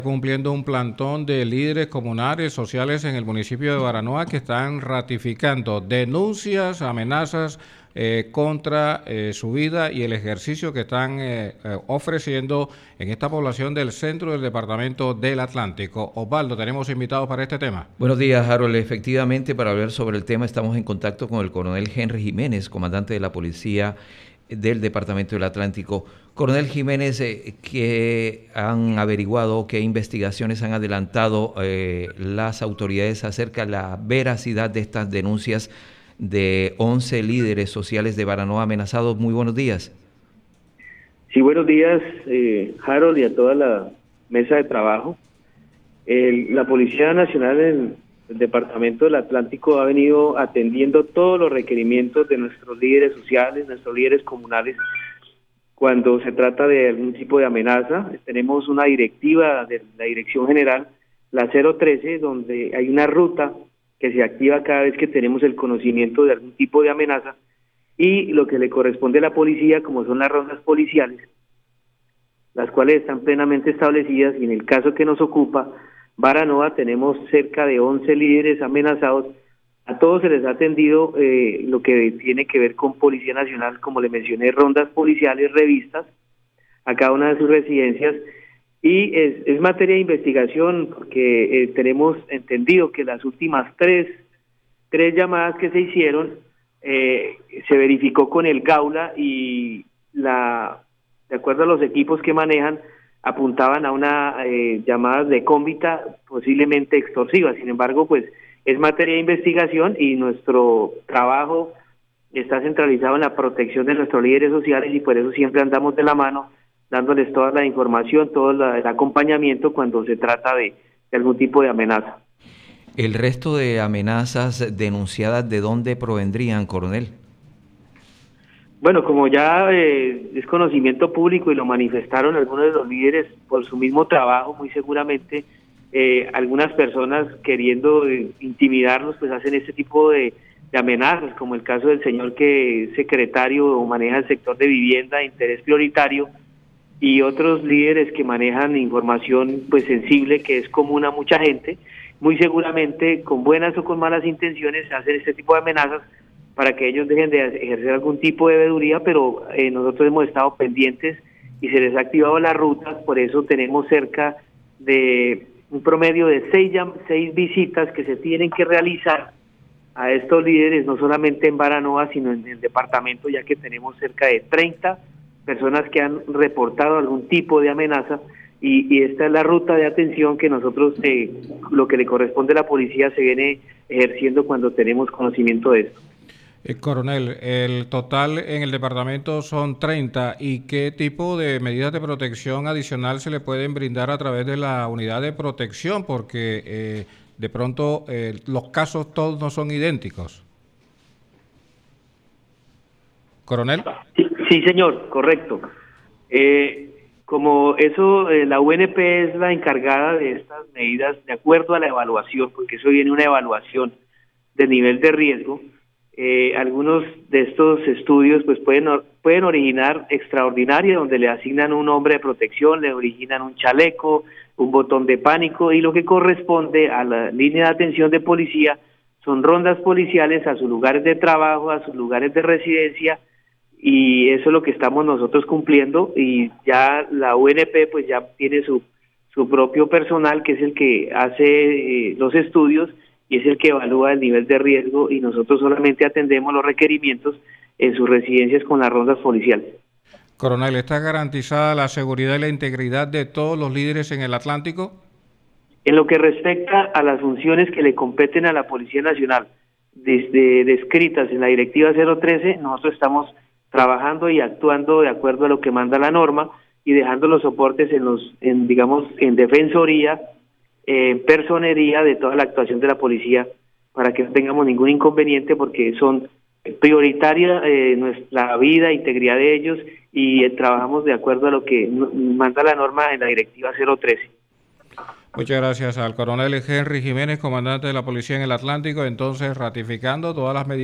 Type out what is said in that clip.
Cumpliendo un plantón de líderes comunales, sociales en el municipio de Baranoa que están ratificando denuncias, amenazas contra su vida y el ejercicio que están ofreciendo en esta población del centro del departamento del Atlántico. Osvaldo, tenemos invitados para este tema. Buenos días, Harold. Efectivamente, para hablar sobre el tema estamos en contacto con el coronel Henry Jiménez, comandante de la policía del Departamento del Atlántico. Coronel Jiménez, ¿qué han averiguado, qué investigaciones han adelantado las autoridades acerca de la veracidad de estas denuncias de 11 líderes sociales de Baranoa amenazados? Muy buenos días. Sí, buenos días, Harold, y a toda la mesa de trabajo. La Policía Nacional en el Departamento del Atlántico ha venido atendiendo todos los requerimientos de nuestros líderes sociales, nuestros líderes comunales, cuando se trata de algún tipo de amenaza. Tenemos una directiva de la Dirección General, la 013, donde hay una ruta que se activa cada vez que tenemos el conocimiento de algún tipo de amenaza, y lo que le corresponde a la policía, como son las rondas policiales, las cuales están plenamente establecidas, y en el caso que nos ocupa, Baranoa, tenemos cerca de 11 líderes amenazados. A todos se les ha atendido lo que tiene que ver con Policía Nacional, como le mencioné, rondas policiales, revistas, a cada una de sus residencias, y es materia de investigación, porque tenemos entendido que las últimas tres llamadas que se hicieron, se verificó con el Gaula, y de acuerdo a los equipos que manejan, apuntaban a una llamada de cómbita posiblemente extorsiva. Sin embargo, pues es materia de investigación, y nuestro trabajo está centralizado en la protección de nuestros líderes sociales, y por eso siempre andamos de la mano, dándoles toda la información, todo el acompañamiento cuando se trata de algún tipo de amenaza. ¿El resto de amenazas denunciadas de dónde provendrían, coronel? Bueno, como ya es conocimiento público y lo manifestaron algunos de los líderes por su mismo trabajo, muy seguramente algunas personas queriendo intimidarlos, pues hacen este tipo de amenazas, como el caso del señor que es secretario o maneja el sector de vivienda de interés prioritario, y otros líderes que manejan información pues sensible, que es común a mucha gente. Muy seguramente, con buenas o con malas intenciones, hacen este tipo de amenazas para que ellos dejen de ejercer algún tipo de veeduría, pero nosotros hemos estado pendientes y se les ha activado las rutas. Por eso tenemos cerca de un promedio de 6 visitas que se tienen que realizar a estos líderes, no solamente en Baranoa, sino en el departamento, ya que tenemos cerca de 30 personas que han reportado algún tipo de amenaza, y esta es la ruta de atención que nosotros, lo que le corresponde a la policía, se viene ejerciendo cuando tenemos conocimiento de esto. Coronel, el total en el departamento son 30, ¿y qué tipo de medidas de protección adicional se le pueden brindar a través de la unidad de protección? Porque de pronto los casos todos no son idénticos. ¿Coronel? Sí, señor, correcto. Como eso, la UNP es la encargada de estas medidas de acuerdo a la evaluación, porque eso viene una evaluación de nivel de riesgo. Algunos de estos estudios pues pueden originar extraordinaria, donde le asignan un hombre de protección, le originan un chaleco, un botón de pánico, y lo que corresponde a la línea de atención de policía son rondas policiales a sus lugares de trabajo, a sus lugares de residencia, y eso es lo que estamos nosotros cumpliendo. Y ya la UNP pues ya tiene su propio personal, que es el que hace los estudios y es el que evalúa el nivel de riesgo, y nosotros solamente atendemos los requerimientos en sus residencias con las rondas policiales. Coronel, ¿está garantizada la seguridad y la integridad de todos los líderes en el Atlántico? En lo que respecta a las funciones que le competen a la Policía Nacional, desde descritas en la Directiva 013, nosotros estamos trabajando y actuando de acuerdo a lo que manda la norma, y dejando los soportes en defensoría, personería de toda la actuación de la policía, para que no tengamos ningún inconveniente, porque son prioritaria nuestra vida e integridad de ellos, y trabajamos de acuerdo a lo que manda la norma en la Directiva 013. Muchas gracias al coronel Henry Jiménez, comandante de la Policía en el Atlántico, entonces ratificando todas las medidas